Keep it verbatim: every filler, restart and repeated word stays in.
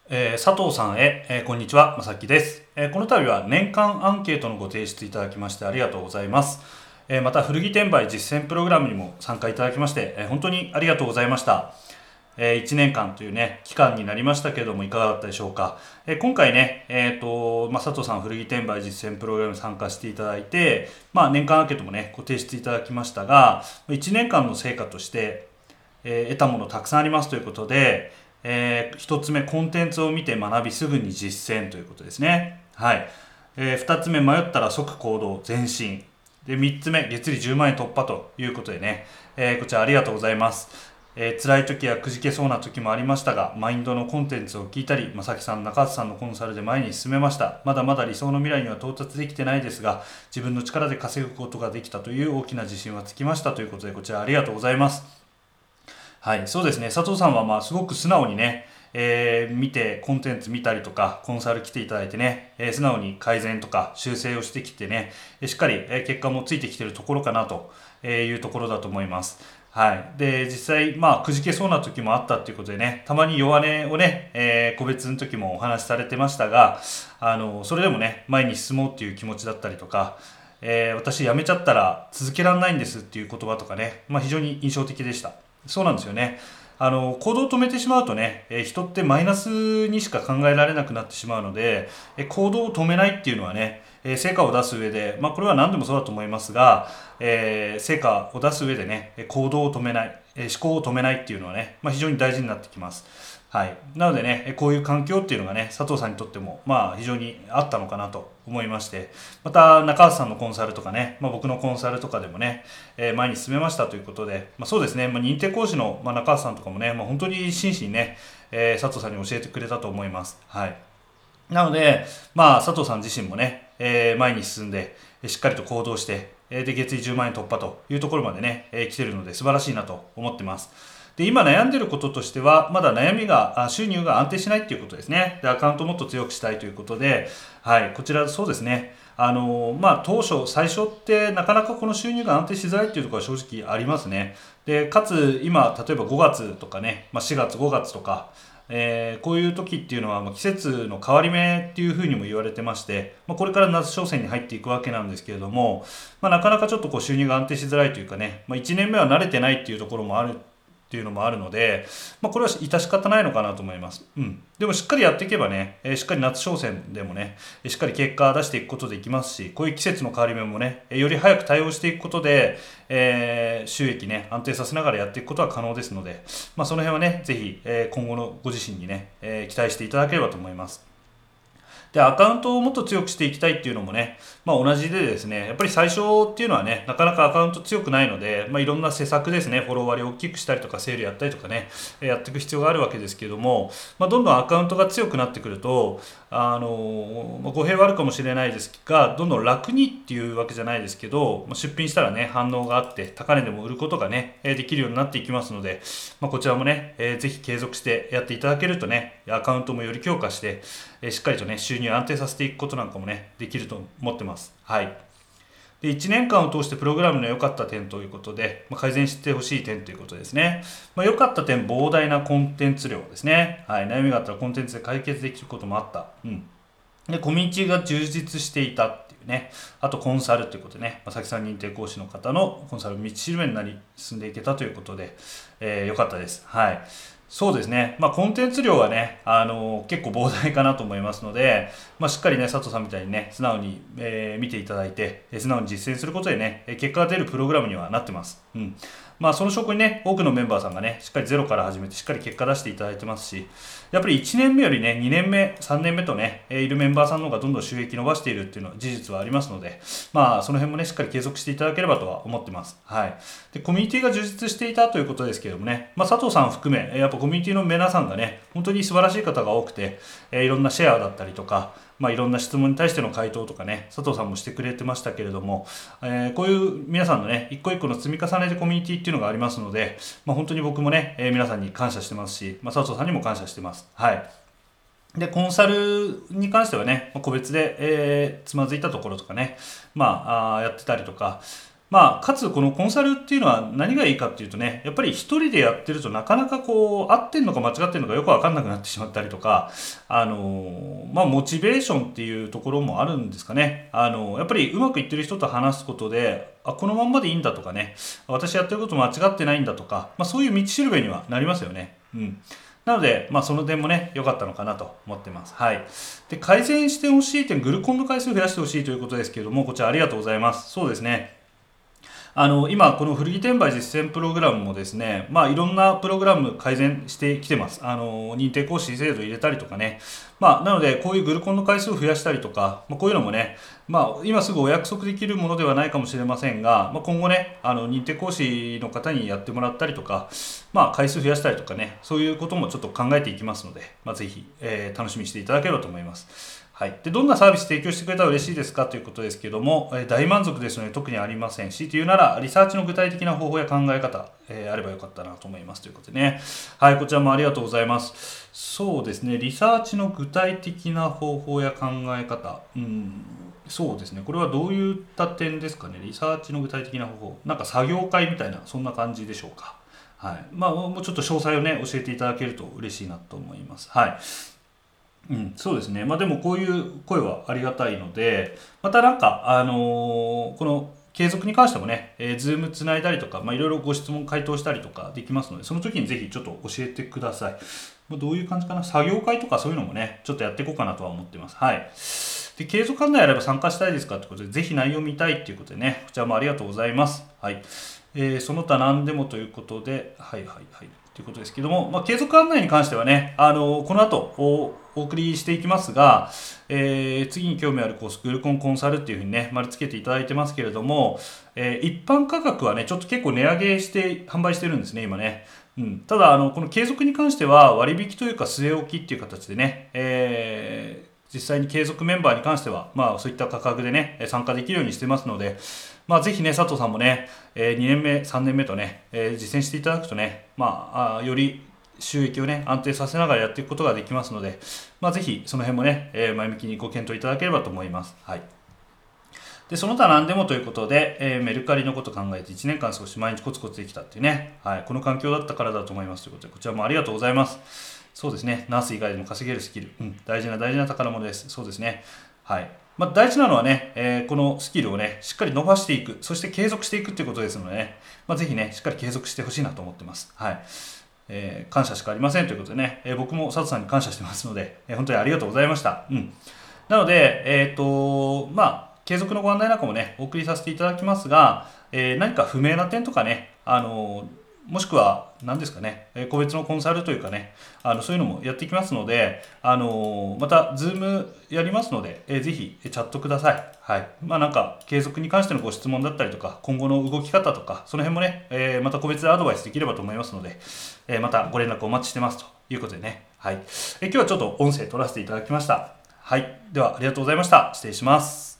えー佐藤さんへ、えーこんにちは、まさきです、えーこの度は年間アンケートのご提出いただきましてありがとうございます。えーまた古着転売実践プログラムにも参加いただきまして、えー本当にありがとうございました。えーいちねんかんというね、期間になりましたけれども、いかがだったでしょうか。えー今回ね、えっと、まあ、佐藤さん古着転売実践プログラムに参加していただいて、まあ、年間アンケートもね、ご提出いただきましたが、いちねんかんの成果として、えー得たものたくさんありますということで、えー、ひとつめコンテンツを見て学びすぐに実践ということですね。はい。えー、ふたつめ迷ったら即行動前進で、みっつめ月利じゅうまん円突破ということでね、えーこちらありがとうございます。えー辛い時やくじけそうな時もありましたが、マインドのコンテンツを聞いたり、まさきさん、中津さんのコンサルで前に進めました。まだまだ理想の未来には到達できてないですが、自分の力で稼ぐことができたという大きな自信はつきましたということで、こちらありがとうございます。はい、そうですね。佐藤さんはまあすごく素直にね、えー見てコンテンツ見たりとかコンサル来ていただいてね、えー素直に改善とか修正をしてきてね、えーしっかり、えー結果もついてきているところかなというところだと思います。はい。で、実際、まあ、くじけそうな時もあったっていうことでね、たまに弱音をね、えー個別の時もお話しされてましたが、あの、それでもね、前に進もうっていう気持ちだったりとか、えー私辞めちゃったら続けられないんですっていう言葉とかね、まあ、非常に印象的でした。そうなんですよね。あの、行動を止めてしまうとね、えー人ってマイナスにしか考えられなくなってしまうので、えー行動を止めないっていうのはね、えー成果を出す上で、まあこれは何でもそうだと思いますが、えー成果を出す上でね、えー行動を止めない、えー思考を止めないっていうのはね、まあ非常に大事になってきます。はい。なのでね、えーこういう環境っていうのがね、佐藤さんにとっても、まあ非常にあったのかなと思いまして、また中橋さんのコンサルとかね、まあ僕のコンサルとかでもね、えー前に進めましたということで、まあ、そうですね、まあ、認定講師の、まあ、中橋さんとかもね、まあ、本当に真摯にね、えー佐藤さんに教えてくれたと思います。はい。なので、まあ、佐藤さん自身もね、えー前に進んで、えーしっかりと行動して、えーで、月利じゅうまん円突破というところまでね、えー来てるので素晴らしいなと思ってます。で、今悩んでることとしては、まだ悩みが、あ収入が安定しないっていうことですね。で、アカウントをもっと強くしたいということで、はい、こちらそうですね。あのまあ、当初、最初ってなかなかこの収入が安定しづらいっていうところは正直ありますね。で、かつ今、例えばごがつとかね、まあ、しがつ、ごがつとか、えーこういう時っていうのはまあ季節の変わり目っていうふうにも言われてまして、まあ、これから夏商戦に入っていくわけなんですけれども、まあ、なかなかちょっとこう収入が安定しづらいというかね、まあ、いちねんめは慣れてないっていうところもあるっていうのもあるので、まあ、これは致し方ないのかなと思います。うん。でもしっかりやっていけばね、えーしっかり夏商戦でもね、えーしっかり結果を出していくことできますし、こういう季節の変わり目もね、えーより早く対応していくことで、えー収益ね、安定させながらやっていくことは可能ですので、まあ、その辺はね、ぜひ、えー今後のご自身にね、えー期待していただければと思います。で、アカウントをもっと強くしていきたいっていうのもね、まあ同じでですね、やっぱり最初っていうのはね、なかなかアカウント強くないので、まあいろんな施策ですね、フォロー割りを大きくしたりとか、セールやったりとかね、えーやっていく必要があるわけですけども、まあどんどんアカウントが強くなってくると、あのまあ語弊はあるかもしれないですが、どんどん楽にっていうわけじゃないですけど、まあ出品したらね、反応があって、高値でも売ることがね、えーできるようになっていきますので、まあこちらもね、えーぜひ継続してやっていただけるとね、アカウントもより強化して、えーしっかりとね、収入を安定させていくことなんかもね、できると思ってます。はい。で、いちねんかんを通してプログラムの良かった点ということで、まあ、改善してほしい点ということですね。まあ、良かった点、膨大なコンテンツ量ですね。はい。悩みがあったらコンテンツで解決できることもあった。うん。で、コミュニティが充実していたっていうね。あと、コンサルということでね、まさきさん認定講師の方のコンサル道しるべになり進んでいけたということで、えー、良かったです。はい。そうですね。まあ、コンテンツ量はね、あのー結構膨大かなと思いますので、まあ、しっかりね、佐藤さんみたいにね、素直に、えー見ていただいて、えー素直に実践することでね、えー結果が出るプログラムにはなってます。うん。まあ、その証拠にね、多くのメンバーさんがね、しっかりゼロから始めて、しっかり結果出していただいてますし、やっぱりいちねんめよりね、にねんめ、さんねんめとね、えーいるメンバーさんの方がどんどん収益伸ばしているっていうのは事実はありますので、まあ、その辺もね、しっかり継続していただければとは思ってます。はい。で、コミュニティが充実していたということですけれどもね、まあ、佐藤さん含め、えーやっぱコミュニティの皆さんがね、本当に素晴らしい方が多くて、えーいろんなシェアだったりとか、まあ、いろんな質問に対しての回答とかね、佐藤さんもしてくれてましたけれども、えーこういう皆さんのね、一個一個の積み重ねでコミュニティっていうのがありますので、まあ、本当に僕もね、えー皆さんに感謝してますし、まあ、佐藤さんにも感謝してます。はい。で、コンサルに関してはね、まあ個別で、えーつまずいたところとかね、まあ、あーやってたりとか、 まあ、かつこのコンサルっていうのは何がいいかっていうとね、やっぱり一人でやってるとなかなかこう、合ってんのか間違ってんのかよくわかんなくなってしまったりとか、あの、まあ、モチベーションっていうところもあるんですかね。あの、やっぱりうまくいってる人と話すことで、あ、このまんまでいいんだとかね、私やってること間違ってないんだとか、まあ、そういう道しるべにはなりますよね。うん。なので、まあ、その点もね、良かったのかなと思ってます。はい。で、改善してほしい点、グルコンの回数を増やしてほしいということですけれども、こちらありがとうございます。そうですね。あの今、この古着転売実践プログラムもですね、まあ、いろんなプログラム改善してきてます。あの認定講師制度入れたりとかね、まあ、なので、こういうグルコンの回数を増やしたりとか、まあ、こういうのもね、まあ、今すぐお約束できるものではないかもしれませんが、まあ、今後ね、あの認定講師の方にやってもらったりとか、まあ、回数増やしたりとかね、そういうこともちょっと考えていきますので、まあ、ぜひ、えー楽しみにしていただければと思います。はい、でどんなサービス提供してくれたら嬉しいですかということですけども、えー大満足ですので特にありませんし、というならリサーチの具体的な方法や考え方、えーあればよかったなと思いますということでね。はい、こちらもありがとうございます。そうですね、リサーチの具体的な方法や考え方、うん、そうですね、これはどういった点ですかね、リサーチの具体的な方法、なんか作業会みたいな、そんな感じでしょうか。はい、まあ、もうちょっと詳細をね、教えていただけると嬉しいなと思います。はい。うん、そうですね。まあでもこういう声はありがたいので、またなんか、あのーこの継続に関してもね、えー、ズームつないだりとか、まあいろいろご質問回答したりとかできますので、その時にぜひちょっと教えてください。まあどういう感じかな、作業会とかそういうのもね、ちょっとやっていこうかなとは思ってます。はい。で、継続案内あれば参加したいですかということで、ぜひ内容見たいということでね、こちらもありがとうございます。はい。えーその他何でもということで、はいはいはい。ということですけども、まあ、継続案内に関してはね、あのこの後おお送りしていきますが、えー次に興味あるコース、グルコンコンサルっていうふうにね、丸つけていただいてますけれども、えー一般価格はね、ちょっと結構値上げして販売してるんですね、今ね。うん、ただあの、この継続に関しては割引というか据え置きっていう形でね、えー実際に継続メンバーに関しては、まあ、そういった価格でね、え参加できるようにしてますので、まあ、ぜひね、佐藤さんもね、えーにねんめ、さんねんめとね、えー実践していただくとね、まあ、あーより収益をね、安定させながらやっていくことができますので、まあ、ぜひその辺もね、えー前向きにご検討いただければと思います。はい。で、その他何でもということで、えーメルカリのことを考えていちねんかん少し毎日コツコツできたっていうね、はい、この環境だったからだと思いますということで、こちらもありがとうございます。そうですね、ナース以外でも稼げるスキル、うん、大事な大事な宝物です。そうですね。はい。まあ、大事なのはね、えーこのスキルをね、しっかり伸ばしていく、そして継続していくっていうことですのでね、まあ、ぜひね、しっかり継続してほしいなと思ってます。はい。えー感謝しかありませんということでね、えー僕も佐藤さんに感謝してますので、えー本当にありがとうございました。うん。なので、えっと、まあ、継続のご案内なんかもね、お送りさせていただきますが、えー何か不明な点とかね、あの、もしくは、何ですかね、えー個別のコンサルというかね、あのそういうのもやっていきますので、あのまた、ズームやりますので、えーぜひチャットください。はい。まあなんか、継続に関してのご質問だったりとか、今後の動き方とか、その辺もね、えーまた個別でアドバイスできればと思いますので、えーまたご連絡お待ちしてますということでね、はい。えー今日はちょっと音声取らせていただきました。はい。では、ありがとうございました。失礼します。